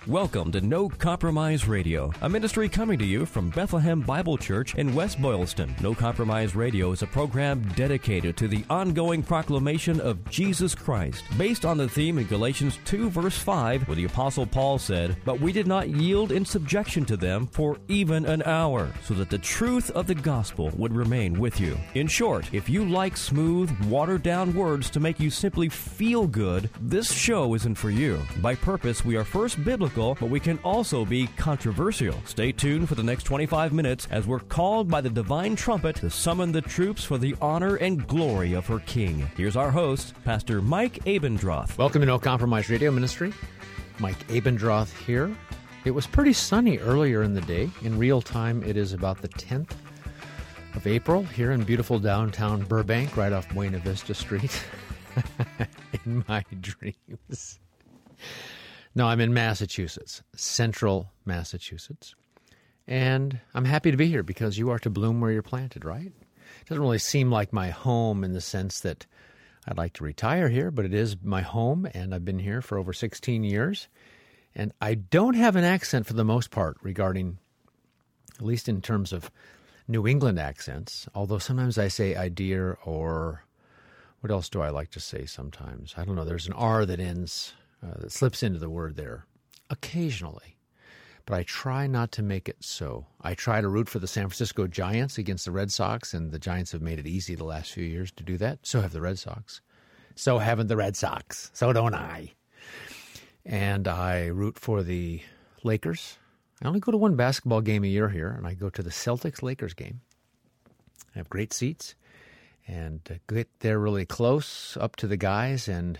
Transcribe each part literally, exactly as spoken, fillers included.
Welcome to No Compromise Radio, a ministry coming to you from Bethlehem Bible Church in West Boylston. No Compromise Radio is a program dedicated to the ongoing proclamation of Jesus Christ, based on the theme in Galatians two, verse five, where the Apostle Paul said, "But we did not yield in subjection to them for even an hour, so that the truth of the gospel would remain with you." In short, if you like smooth, watered-down words to make you simply feel good, this show isn't for you. By purpose, we are first biblical, but we can also be controversial. Stay tuned for the next twenty-five minutes as we're called by the divine trumpet to summon the troops for the honor and glory of her King. Here's our host, Pastor Mike Abendroth. Welcome to No Compromise Radio Ministry. Mike Abendroth here. It was pretty sunny earlier in the day. In real time, it is about the tenth of April here in beautiful downtown Burbank, right off Buena Vista Street. In my dreams. No, I'm in Massachusetts, central Massachusetts, and I'm happy to be here because you are to bloom where you're planted, right? It doesn't really seem like my home in the sense that I'd like to retire here, but it is my home, and I've been here for over sixteen years, and I don't have an accent for the most part regarding, at least in terms of New England accents, although sometimes I say idea or what else do I like to say sometimes? I don't know, there's an R that ends... Uh, that slips into the word there occasionally, but I try not to make it so. I try to root for the San Francisco Giants against the Red Sox, and the Giants have made it easy the last few years to do that. So have the Red Sox. So haven't the Red Sox. So don't I. And I root for the Lakers. I only go to one basketball game a year here, and I go to the Celtics-Lakers game. I have great seats, and get there really close up to the guys, and...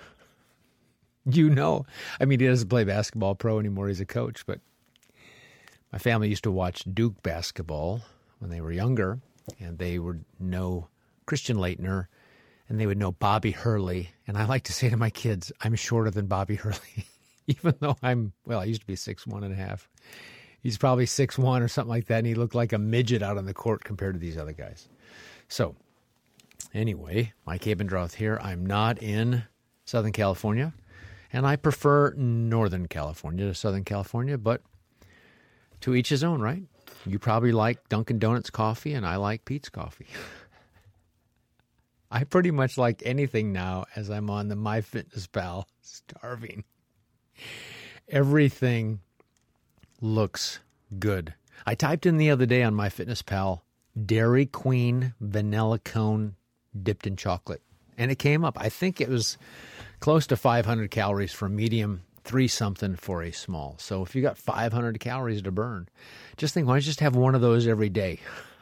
You know, I mean, he doesn't play basketball pro anymore. He's a coach, but my family used to watch Duke basketball when they were younger, and they would know Christian Laettner, and they would know Bobby Hurley. And I like to say to my kids, I'm shorter than Bobby Hurley, even though I'm, well, I used to be six one and a half. He's probably six one or something like that, and he looked like a midget out on the court compared to these other guys. So, anyway, Mike Abendroth here. I'm not in Southern California. And I prefer Northern California to Southern California, but to each his own, right? You probably like Dunkin' Donuts coffee, and I like Pete's coffee. I pretty much like anything now as I'm on the MyFitnessPal, starving. Everything looks good. I typed in the other day on MyFitnessPal, Dairy Queen vanilla cone dipped in chocolate. And it came up. I think it was close to five hundred calories for a medium, three something for a small. So if you got five hundred calories to burn, just think, why don't you just have one of those every day?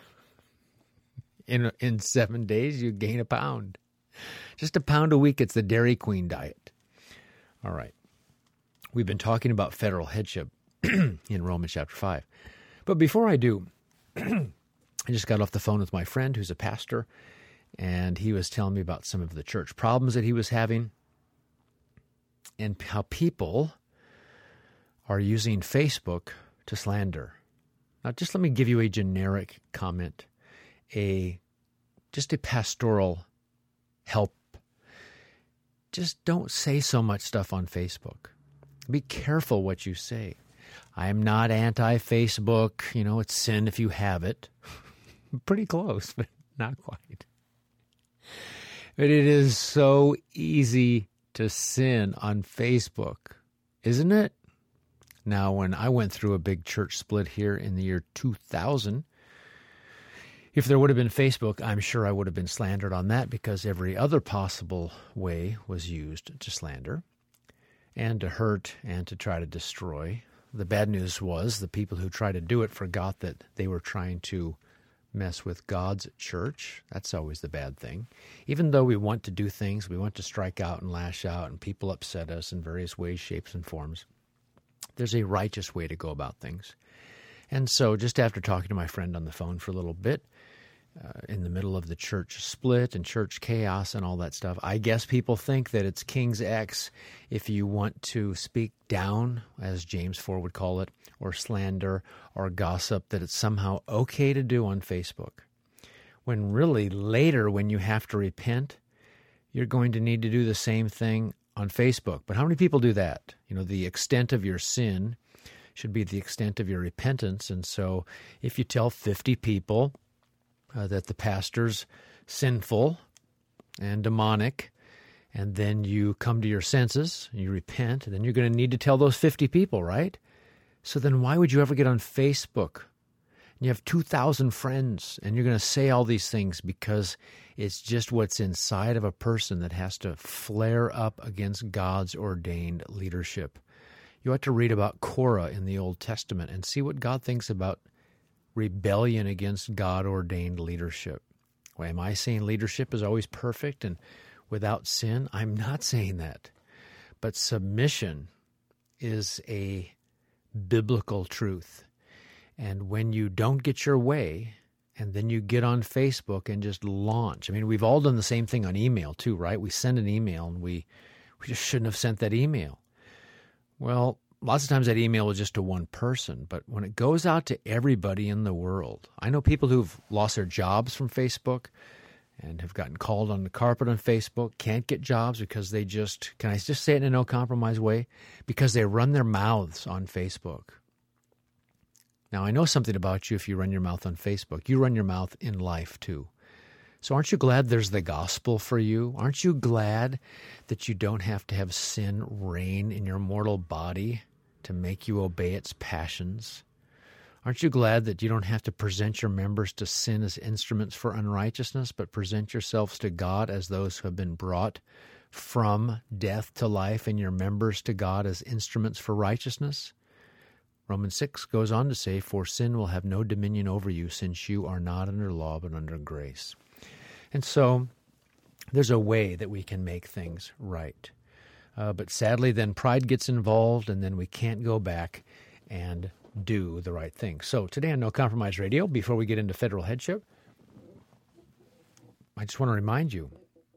In in seven days, you gain a pound. Just a pound a week. It's the Dairy Queen diet. All right. We've been talking about federal headship in Romans chapter five. But before I do, I just got off the phone with my friend who's a pastor, and he was telling me about some of the church problems that he was having and how people are using Facebook to slander. Now, just let me give you a generic comment, a just a pastoral help. Just don't say so much stuff on Facebook. Be careful what you say. I am not anti-Facebook. You know, it's sin if you have it. Pretty close, but not quite. But it is so easy to sin on Facebook, isn't it? Now, when I went through a big church split here in the year two thousand, if there would have been Facebook, I'm sure I would have been slandered on that because every other possible way was used to slander and to hurt and to try to destroy. The bad news was the people who tried to do it forgot that they were trying to mess with God's church. That's always the bad thing. Even though we want to do things, we want to strike out and lash out, and people upset us in various ways, shapes, and forms, there's a righteous way to go about things. And so just after talking to my friend on the phone for a little bit, uh, in the middle of the church split and church chaos and all that stuff, I guess people think that it's King's X if you want to speak down, as James four would call it, or slander or gossip, that it's somehow okay to do on Facebook. When really later, when you have to repent, you're going to need to do the same thing on Facebook. But how many people do that? You know, the extent of your sin should be the extent of your repentance. And so if you tell fifty people uh, that the pastor's sinful and demonic, and then you come to your senses, you repent, and then you're going to need to tell those fifty people, right? So then why would you ever get on Facebook? And you have two thousand friends, and you're going to say all these things because it's just what's inside of a person that has to flare up against God's ordained leadership. You ought to read about Korah in the Old Testament and see what God thinks about rebellion against God-ordained leadership. Well, am I saying leadership is always perfect and without sin? I'm not saying that. But submission is a biblical truth. And when you don't get your way, and then you get on Facebook and just launch. I mean, we've all done the same thing on email too, right? We send an email and we, we just shouldn't have sent that email. Well, lots of times that email is just to one person, but when it goes out to everybody in the world, I know people who've lost their jobs from Facebook and have gotten called on the carpet on Facebook, can't get jobs because they just, can I just say it in a no-compromise way? Because they run their mouths on Facebook. Now, I know something about you if you run your mouth on Facebook. You run your mouth in life, too. So aren't you glad there's the gospel for you? Aren't you glad that you don't have to have sin reign in your mortal body to make you obey its passions? Aren't you glad that you don't have to present your members to sin as instruments for unrighteousness, but present yourselves to God as those who have been brought from death to life, and your members to God as instruments for righteousness? Romans six goes on to say, "For sin will have no dominion over you, since you are not under law, but under grace." And so there's a way that we can make things right. Uh, but sadly, then pride gets involved, and then we can't go back and do the right thing. So today on No Compromise Radio, before we get into federal headship, I just want to remind you,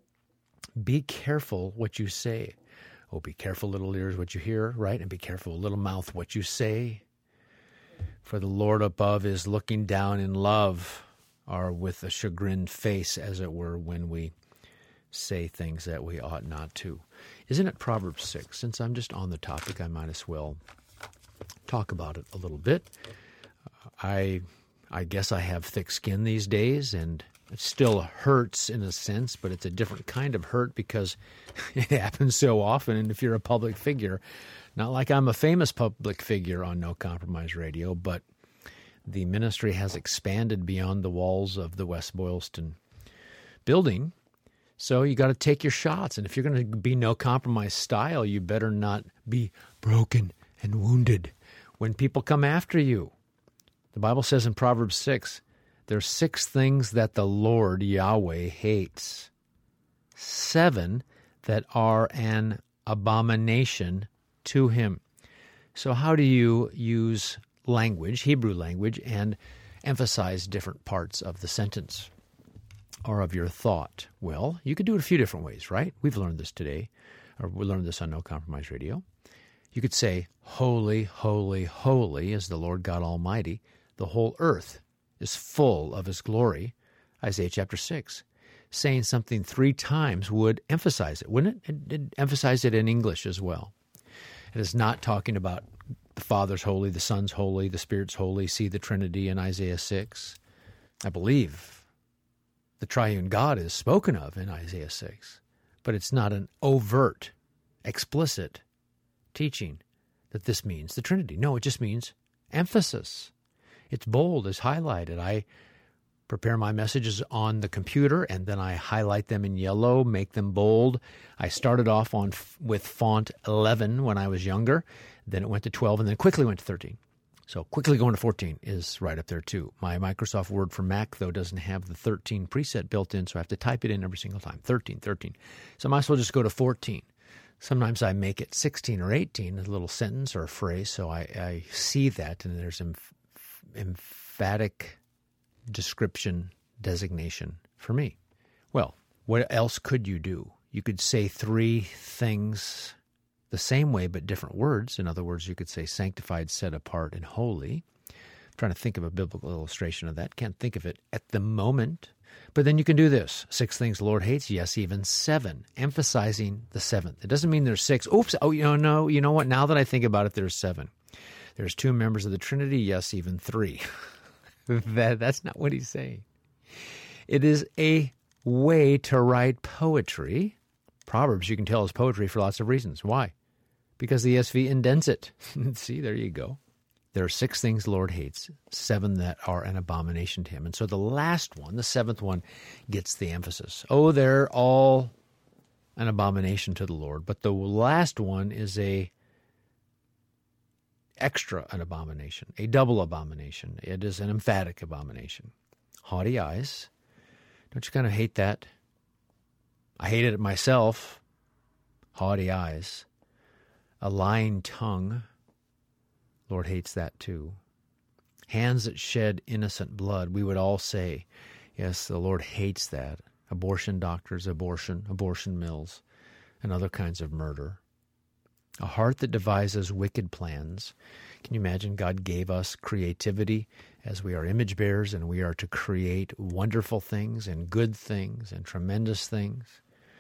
be careful what you say. Oh, be careful, little ears, what you hear, right? And be careful, little mouth, what you say. For the Lord above is looking down in love, or with a chagrined face, as it were, when we say things that we ought not to. Isn't it Proverbs six? Since I'm just on the topic, I might as well talk about it a little bit. Uh, I, I guess I have thick skin these days, and it still hurts in a sense, but it's a different kind of hurt because it happens so often. And if you're a public figure, not like I'm a famous public figure on No Compromise Radio, but the ministry has expanded beyond the walls of the West Boylston building. So you got to take your shots. And if you're going to be No Compromise style, you better not be broken and wounded when people come after you. The Bible says in Proverbs six, there's six things that the Lord Yahweh hates, seven that are an abomination to him. So how do you use language, Hebrew language, and emphasize different parts of the sentence or of your thought? Well, you could do it a few different ways, right? We've learned this today, or we learned this on No Compromise Radio. You could say, "Holy, holy, holy is the Lord God Almighty. The whole earth is full of his glory," Isaiah chapter six. Saying something three times would emphasize it, wouldn't it? It, it emphasize it in English as well. It is not talking about the Father's holy, the Son's holy, the Spirit's holy, see the Trinity in Isaiah six. I believe the triune God is spoken of in Isaiah six, but it's not an overt, explicit teaching that this means the Trinity. No, it just means emphasis. It's bold, it's highlighted. I prepare my messages on the computer, and then I highlight them in yellow, make them bold. I started off on with font eleven when I was younger. Then it went to twelve, and then quickly went to thirteen. So quickly going to fourteen is right up there too. My Microsoft Word for Mac, though, doesn't have the thirteen preset built in, so I have to type it in every single time. thirteen, thirteen. So I might as well just go to fourteen. Sometimes I make it sixteen or eighteen, a little sentence or a phrase, so I, I see that, and there's emph- emphatic description designation for me. Well, what else could you do? You could say three things the same way but different words. In other words, you could say sanctified, set apart, and holy. I'm trying to think of a biblical illustration of that. Can't think of it at the moment. But then you can do this. Six things the Lord hates. Yes, even seven. Emphasizing the seventh. It doesn't mean there's six. Oops. Oh, you know, no. You know what? Now that I think about it, there's seven. There's two members of the Trinity. Yes, even three. that, that's not what he's saying. It is a way to write poetry. Proverbs, you can tell, is poetry for lots of reasons. Why? Because the E S V indents it. See, there you go. There are six things the Lord hates, seven that are an abomination to him. And so the last one, the seventh one, gets the emphasis. Oh, they're all an abomination to the Lord. But the last one is a extra an abomination, a double abomination. It is an emphatic abomination. Haughty eyes. Don't you kind of hate that? I hated it myself. Haughty eyes. A lying tongue. Lord hates that too. Hands that shed innocent blood. We would all say, yes, the Lord hates that. Abortion doctors, abortion, abortion mills, and other kinds of murder. A heart that devises wicked plans. Can you imagine God gave us creativity as we are image bearers, and we are to create wonderful things and good things and tremendous things?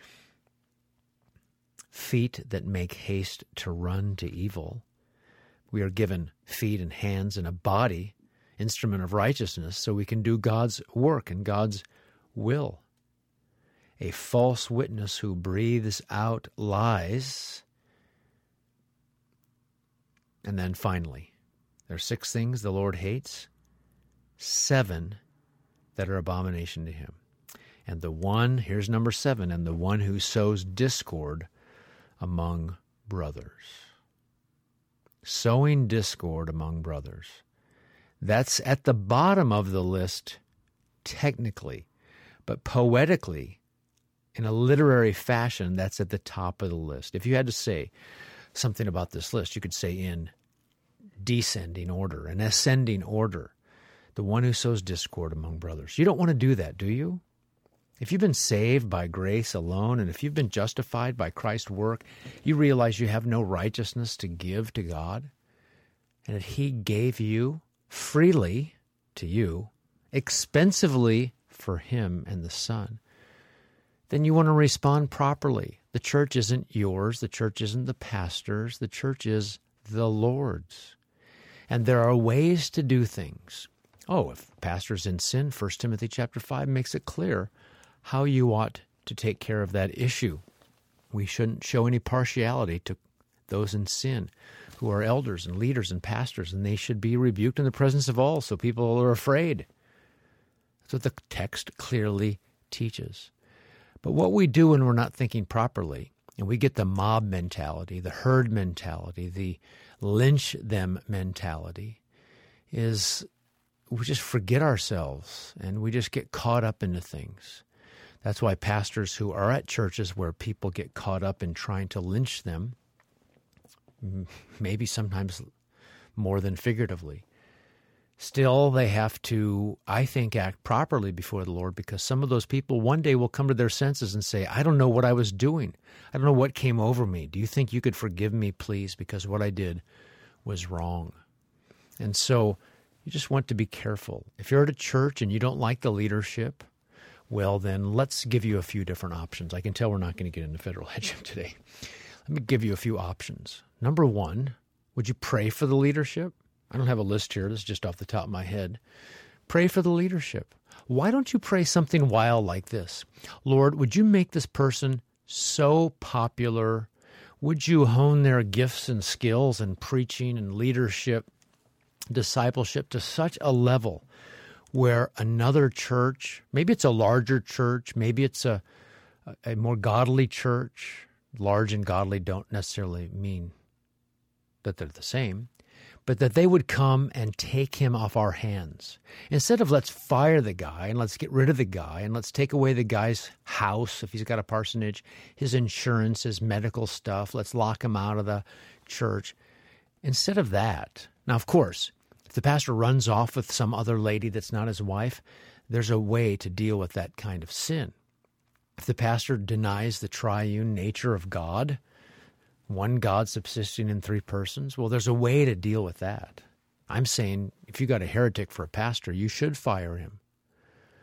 Feet that make haste to run to evil. We are given feet and hands and a body, instrument of righteousness, so we can do God's work and God's will. A false witness who breathes out lies. And then finally, there are six things the Lord hates, seven that are abomination to him. And the one, here's number seven, and the one who sows discord among brothers. Sowing discord among brothers. That's at the bottom of the list technically, but poetically, in a literary fashion, that's at the top of the list. If you had to say something about this list, you could say in descending order, an ascending order, the one who sows discord among brothers. You don't want to do that, do you? If you've been saved by grace alone, and if you've been justified by Christ's work, you realize you have no righteousness to give to God, and that he gave you freely to you, expensively for him and the Son, then you want to respond properly. The church isn't yours. The church isn't the pastor's. The church is the Lord's. And there are ways to do things. Oh, if the pastor's in sin, First Timothy chapter five makes it clear how you ought to take care of that issue. We shouldn't show any partiality to those in sin who are elders and leaders and pastors, and they should be rebuked in the presence of all so people are afraid. That's what the text clearly teaches. But what we do when we're not thinking properly, and we get the mob mentality, the herd mentality, the lynch them mentality, is we just forget ourselves and we just get caught up into things. That's why pastors who are at churches where people get caught up in trying to lynch them, maybe sometimes more than figuratively, still they have to, I think, act properly before the Lord, because some of those people one day will come to their senses and say, I don't know what I was doing. I don't know what came over me. Do you think you could forgive me, please, because what I did was wrong? And so you just want to be careful. If you're at a church and you don't like the leadership, well, then let's give you a few different options. I can tell we're not going to get into federal headship today. Let me give you a few options. Number one, would you pray for the leadership? I don't have a list here. This is just off the top of my head. Pray for the leadership. Why don't you pray something wild like this? Lord, would you make this person so popular? Would you hone their gifts and skills in preaching and leadership, discipleship to such a level where another church, maybe it's a larger church, maybe it's a, a more godly church. Large and godly don't necessarily mean that they're the same, but that they would come and take him off our hands. Instead of let's fire the guy and let's get rid of the guy and let's take away the guy's house, if he's got a parsonage, his insurance, his medical stuff, let's lock him out of the church. Instead of that, now, of course, if the pastor runs off with some other lady that's not his wife, there's a way to deal with that kind of sin. If the pastor denies the triune nature of God, one God subsisting in three persons, well, there's a way to deal with that. I'm saying if you got a heretic for a pastor, you should fire him.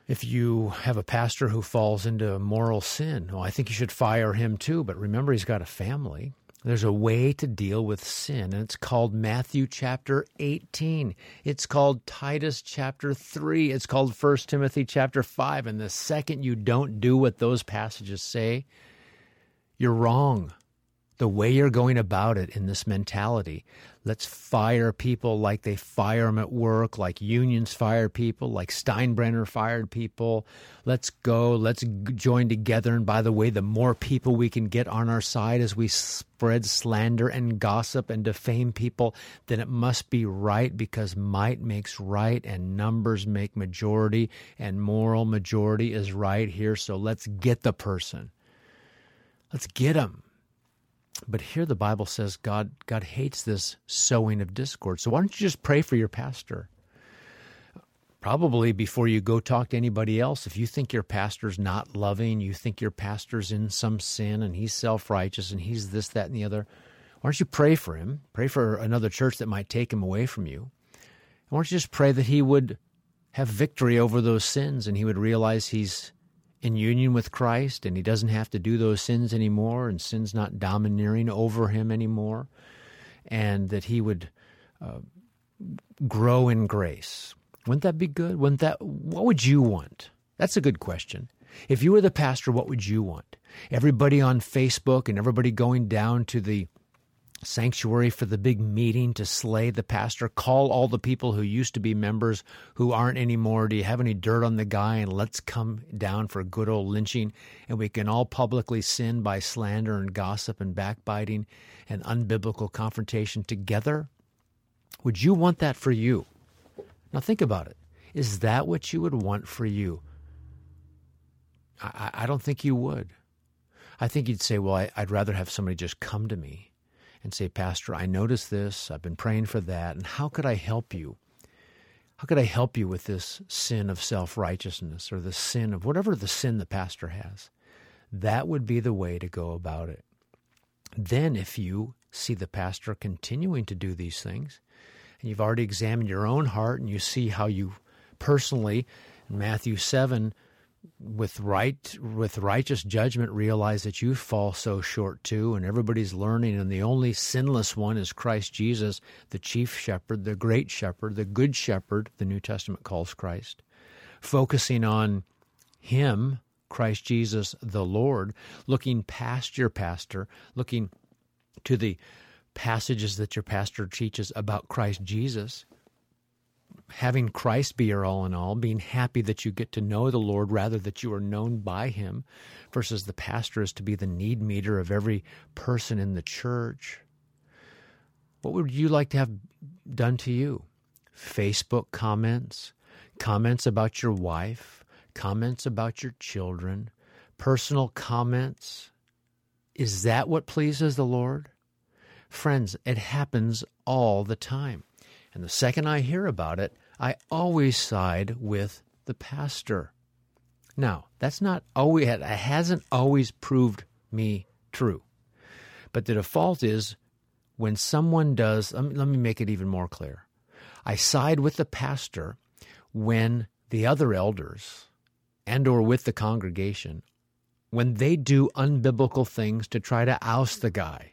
If you have a pastor who falls into moral sin, well, I think you should fire him too. But remember, he's got a family. There's a way to deal with sin, and it's called Matthew chapter eighteen. It's called Titus chapter three. It's called First Timothy chapter five. And the second you don't do what those passages say, you're wrong. The way you're going about it in this mentality, let's fire people like they fire them at work, like unions fire people, like Steinbrenner fired people. Let's go, let's join together. And by the way, the more people we can get on our side as we spread slander and gossip and defame people, then it must be right, because might makes right and numbers make majority, and moral majority is right here. So let's get the person. Let's get them. But here the Bible says God God hates this sowing of discord. So why don't you just pray for your pastor? Probably before you go talk to anybody else, if you think your pastor's not loving, you think your pastor's in some sin and he's self-righteous and he's this, that, and the other, why don't you pray for him? Pray for another church that might take him away from you. And why don't you just pray that he would have victory over those sins and he would realize he's in union with Christ, and he doesn't have to do those sins anymore, and sin's not domineering over him anymore, and that he would uh, grow in grace. Wouldn't that be good? Wouldn't that? What would you want? That's a good question. If you were the pastor, what would you want? Everybody on Facebook and everybody going down to the sanctuary for the big meeting to slay the pastor, call all the people who used to be members who aren't anymore. Do you have any dirt on the guy? And let's come down for good old lynching, and we can all publicly sin by slander and gossip and backbiting and unbiblical confrontation together. Would you want that for you? Now think about it. Is that what you would want for you? I, I don't think you would. I think you'd say, well, I, I'd rather have somebody just come to me and say, Pastor, I noticed this, I've been praying for that, and how could I help you? How could I help you with this sin of self-righteousness, or the sin of whatever the sin the pastor has? That would be the way to go about it. Then if you see the pastor continuing to do these things, and you've already examined your own heart, and you see how you personally, in Matthew seven, with right with righteous judgment, realize that you fall so short too, and everybody's learning, and the only sinless one is Christ Jesus, the chief shepherd, the great shepherd, the good shepherd, the New Testament calls Christ. Focusing on him, Christ Jesus, the Lord, looking past your pastor, looking to the passages that your pastor teaches about Christ Jesus, having Christ be your all in all, being happy that you get to know the Lord rather that you are known by him, versus the pastor is to be the need meter of every person in the church. What would you like to have done to you? Facebook comments, comments about your wife, comments about your children, personal comments. Is that what pleases the Lord? Friends, it happens all the time. And the second I hear about it, I always side with the pastor. Now, that's not always, it hasn't always proved me true. But the default is when someone does, let me, let me make it even more clear. I side with the pastor when the other elders and or with the congregation, when they do unbiblical things to try to oust the guy.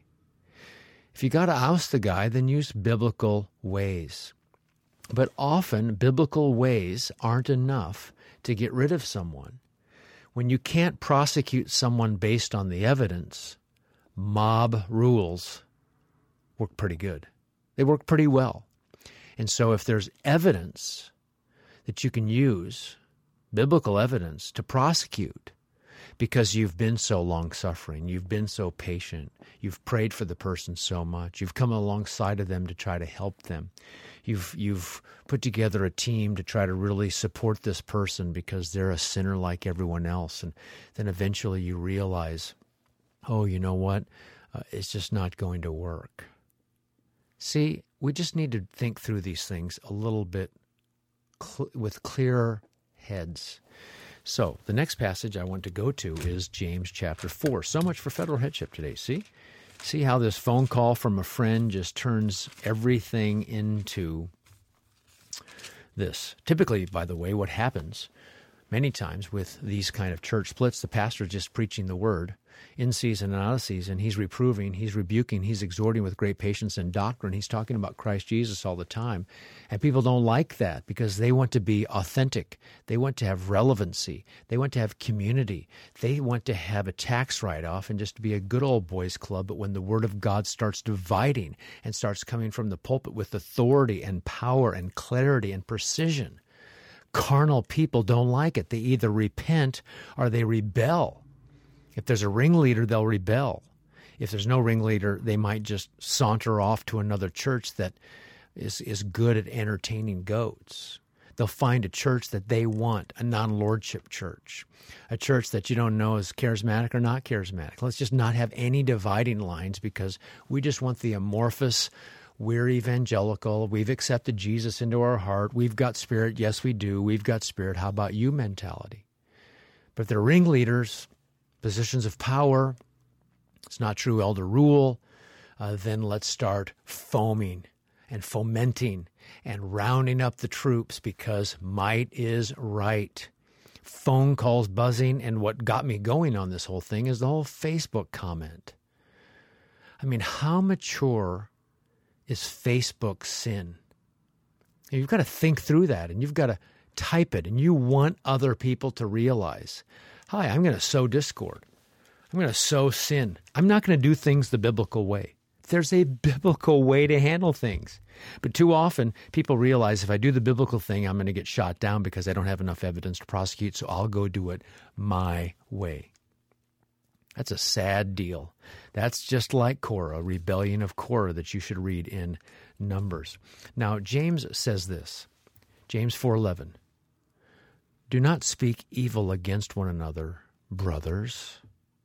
If you got to oust the guy, then use biblical ways. But often, biblical ways aren't enough to get rid of someone. When you can't prosecute someone based on the evidence, mob rules work pretty good. They work pretty well. And so if there's evidence that you can use, biblical evidence, to prosecute, because you've been so long-suffering, you've been so patient, you've prayed for the person so much, you've come alongside of them to try to help them, you've you've put together a team to try to really support this person because they're a sinner like everyone else, and then eventually you realize, oh, you know what, uh, it's just not going to work. See, we just need to think through these things a little bit cl- with clearer heads. So the next passage I want to go to is James chapter four. So much for federal headship today. See? See how this phone call from a friend just turns everything into this. Typically, by the way, what happens, Many times with these kind of church splits, the pastor is just preaching the word in season and out of season. He's reproving, he's rebuking, he's exhorting with great patience and doctrine. He's talking about Christ Jesus all the time. And people don't like that because they want to be authentic. They want to have relevancy. They want to have community. They want to have a tax write-off and just be a good old boys club. But when the word of God starts dividing and starts coming from the pulpit with authority and power and clarity and precision, carnal people don't like it. They either repent or they rebel. If there's a ringleader, they'll rebel. If there's no ringleader, they might just saunter off to another church that is, is good at entertaining goats. They'll find a church that they want, a non-lordship church, a church that you don't know is charismatic or not charismatic. Let's just not have any dividing lines because we just want the amorphous, we're evangelical, we've accepted Jesus into our heart, we've got spirit, yes we do, we've got spirit, how about you mentality. But if they're ringleaders, positions of power, it's not true elder rule, uh, then let's start foaming and fomenting and rounding up the troops because might is right. Phone calls buzzing, and what got me going on this whole thing is the whole Facebook comment. I mean, how mature is Facebook's sin? And you've got to think through that, and you've got to type it, and you want other people to realize, hi, I'm going to sow discord. I'm going to sow sin. I'm not going to do things the biblical way. There's a biblical way to handle things. But too often, people realize if I do the biblical thing, I'm going to get shot down because I don't have enough evidence to prosecute, so I'll go do it my way. That's a sad deal. That's just like Korah, rebellion of Korah that you should read in Numbers. Now, James says this, James four eleven, do not speak evil against one another, brothers.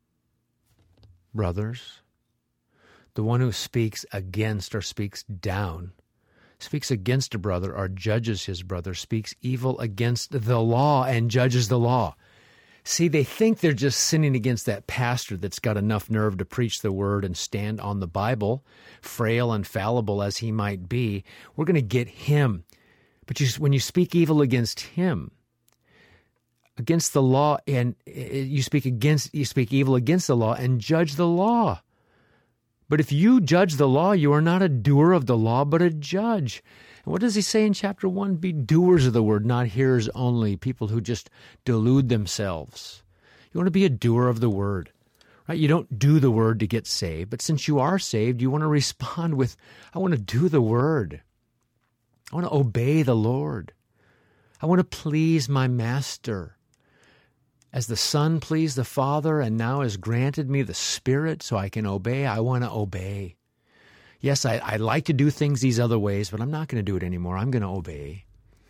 Brothers. The one who speaks against or speaks down, speaks against a brother or judges his brother, speaks evil against the law and judges the law. See, they think they're just sinning against that pastor that's got enough nerve to preach the word and stand on the Bible, frail and fallible as he might be. We're going to get him. But you, when you speak evil against him, against the law, and you speak against, you speak evil against the law and judge the law. But if you judge the law, you are not a doer of the law, but a judge. And what does he say in chapter one? Be doers of the word, not hearers only, people who just delude themselves. You want to be a doer of the word, right? You don't do the word to get saved, but since you are saved, you want to respond with, I want to do the word. I want to obey the Lord. I want to please my master. As the Son pleased the Father and now has granted me the Spirit so I can obey, I want to obey. Yes, I, I like to do things these other ways, but I'm not going to do it anymore. I'm going to obey.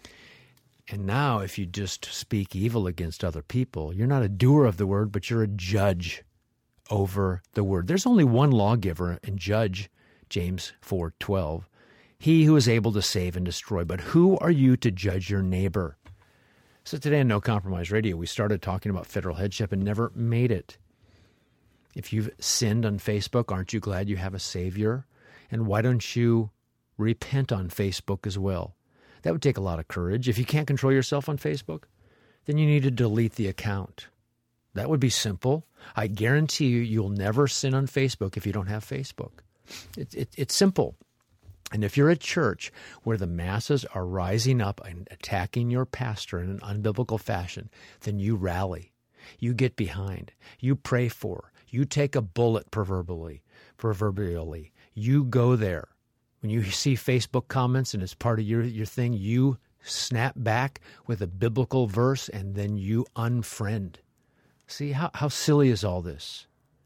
And now if you just speak evil against other people, you're not a doer of the word, but you're a judge over the word. There's only one lawgiver and judge, James four twelve, he who is able to save and destroy. But who are you to judge your neighbor? So today on No Compromise Radio, we started talking about federal headship and never made it. If you've sinned on Facebook, aren't you glad you have a Savior? And why don't you repent on Facebook as well? That would take a lot of courage. If you can't control yourself on Facebook, then you need to delete the account. That would be simple. I guarantee you, you'll never sin on Facebook if you don't have Facebook. It, it, it's simple. And if you're a church where the masses are rising up and attacking your pastor in an unbiblical fashion, then you rally. You get behind. You pray for. You take a bullet proverbially. Proverbially. You go there. When you see Facebook comments and it's part of your, your thing, you snap back with a biblical verse and then you unfriend. See, how, how silly is all this?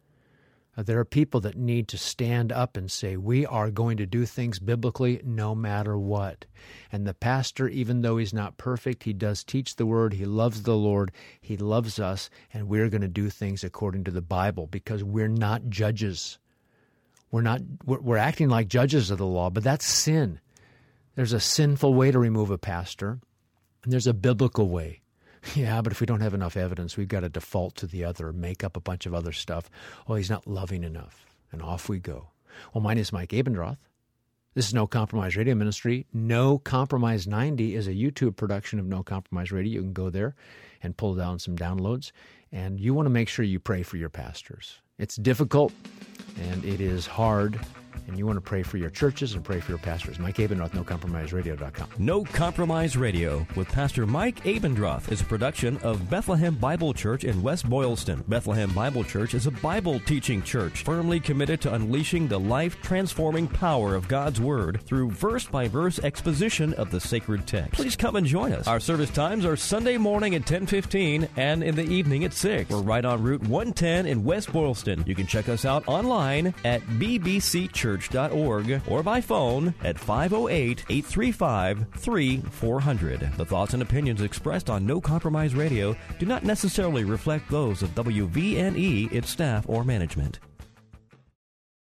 There are people that need to stand up and say, we are going to do things biblically no matter what. And the pastor, even though he's not perfect, he does teach the word. He loves the Lord. He loves us. And we're going to do things according to the Bible because we're not judges. We're not, we're, we're acting like judges of the law, but that's sin. There's a sinful way to remove a pastor, and there's a biblical way. Yeah, but if we don't have enough evidence, we've got to default to the other, make up a bunch of other stuff. Oh, he's not loving enough. And off we go. Well, my name is Mike Abendroth. This is No Compromise Radio Ministry. No Compromise ninety is a YouTube production of No Compromise Radio. You can go there and pull down some downloads. And you want to make sure you pray for your pastors. It's difficult and it is hard. And you want to pray for your churches and pray for your pastors. Mike Abendroth, no compromise radio dot com. No Compromise Radio with Pastor Mike Abendroth is a production of Bethlehem Bible Church in West Boylston. Bethlehem Bible Church is a Bible teaching church firmly committed to unleashing the life-transforming power of God's Word through verse-by-verse exposition of the sacred text. Please come and join us. Our service times are Sunday morning at ten fifteen and in the evening at six. We're right on Route one ten in West Boylston. You can check us out online at b b c church dot org or by phone at five oh eight, eight three five, three four zero zero. The thoughts and opinions expressed on No Compromise Radio do not necessarily reflect those of W V N E, its staff, or management.